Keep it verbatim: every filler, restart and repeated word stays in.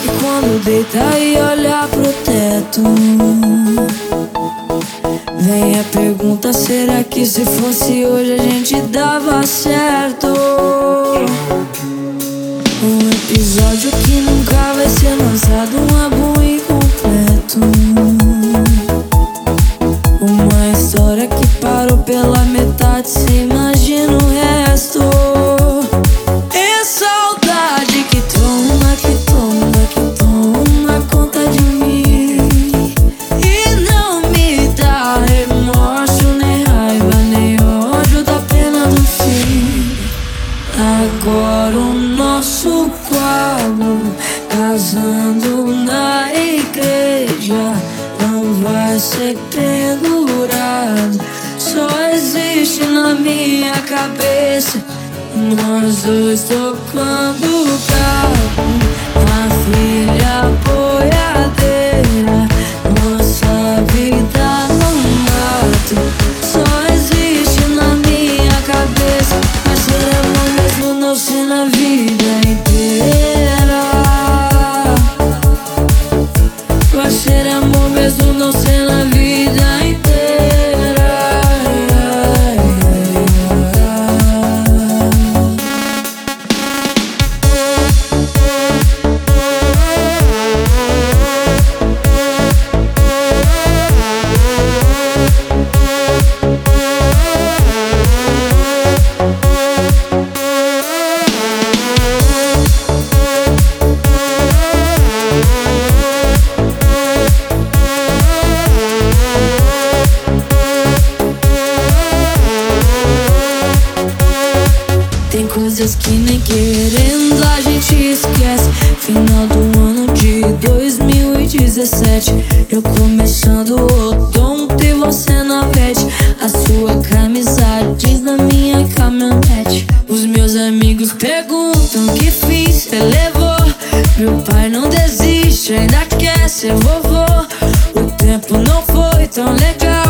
que quando deita e olha pro teto, vem a pergunta: será que se fosse hoje a gente dava certo? Um episódio que nunca vai ser lançado, um álbum incompleto, uma história que parou pela metade, cê imagina o resto. É saudade que toma, que toma, que toma conta de mim, e não me dá remorso, nem raiva, nem ódio da pena do fim. Agora o nosso quadro, casando na igreja, não vai ser pendurado, só existe na minha cabeça. Nós dois tocando carro, a filha boiadeira, nossa vida no mato, só existe na minha cabeça. Mas será bom mesmo não ser na vida inteira? Vai ser amor mesmo não ser na vida inteira. Tem coisas que nem querendo a gente esquece. Final do ano de dois mil e dezessete, eu começando o outono e você na veste. A sua camisa jeans na minha caminhonete. Os meus amigos perguntam que fiz, cê levou. Meu pai não desiste, ainda quer ser vovô. O tempo não foi tão legal,